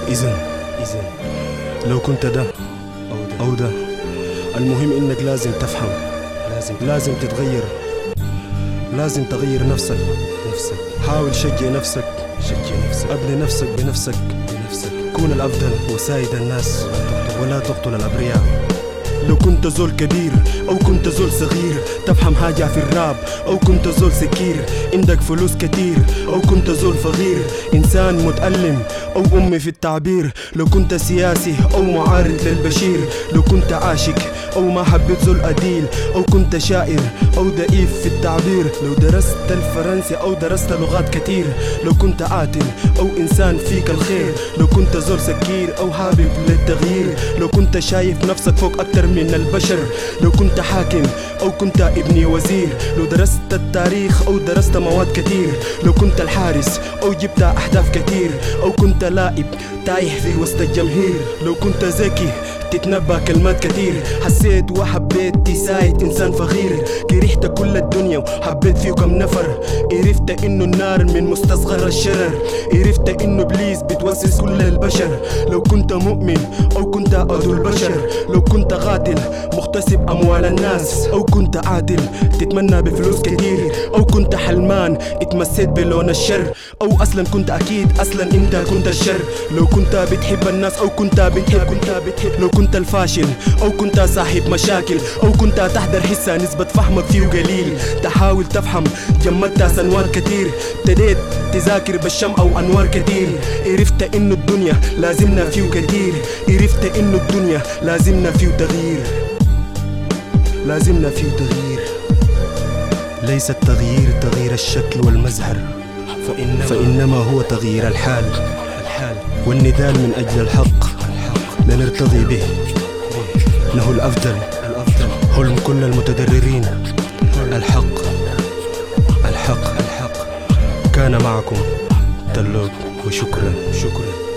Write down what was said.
إذن لو كنت ده أو ده، المهم إنك لازم تفهم، لازم تتغير، لازم تغير نفسك. حاول شجع نفسك، أبني نفسك بنفسك، كون الأفضل وساعد الناس ولا تقتل الأبرياء. لو كنت زول كبير أو كنت زول صغير، تفهم حاجة في الراب أو كنت زول سكير، عندك فلوس كتير أو كنت زول فقير، إنسان متألم أو أمي في التعبير. لو كنت سياسي أو معارض للبشير، لو كنت عاشق أو ما حبيت زول أديل، أو كنت شاعر أو ضعيف في التعبير، لو درست الفرنسي أو درست لغات كتير، لو كنت عاتل أو إنسان فيك الخير، لو كنت زول سكير أو حابب للتغيير، لو كنت شايف نفسك فوق أكتر من البشر، لو كنت حاكم أو كنت ابن وزير، لو درست التاريخ أو درست مواد كتير، لو كنت الحارس أو جبت أهداف كتير، أو كنت لاعب تايه في وسط الجماهير، لو كنت ذكي تتنبأ كلمات كتير، حسيت وحبيت تساعد إنسان فقير، كرهت كل الدنيا وحبيت فيه كم نفر، عرفت إنه النار من مستصغر الشرر، عرفت إنه إبليس بتوسوس كل البشر، لو كنت مؤمن أو كنت أدو البشر، لو كنت قاتل مغتصب أموال الناس، أو كنت عادل تتمنى بفلوس كتير، أو كنت حلمان اتمسيت بلون الشر، أو أصلا كنت أكيد أصلا أنت كنت الشر، لو كنت بتحب الناس أو كنت بتحب، لو كنت الفاشل أو كنت صاحب مشاكل، أو كنت تحضر حسة نسبة فهمك فيه قليل، تحاول تفهم جمدت سنوات كتير، ابتديت تذاكر بالشم أو أنوار كتير، عرفت إنه الدنيا لازمنا فيه كتير، عرفت إنه الدنيا لازمنا فيه تغيير، لازمنا فيه تغيير. ليس التغيير تغيير الشكل والمظهر، فإنما هو تغيير الحال والنضال من أجل الحق لنرتضي به، إنه الأفضل حلم كل المتضررين. الحق كان معكم دلوق، وشكرا.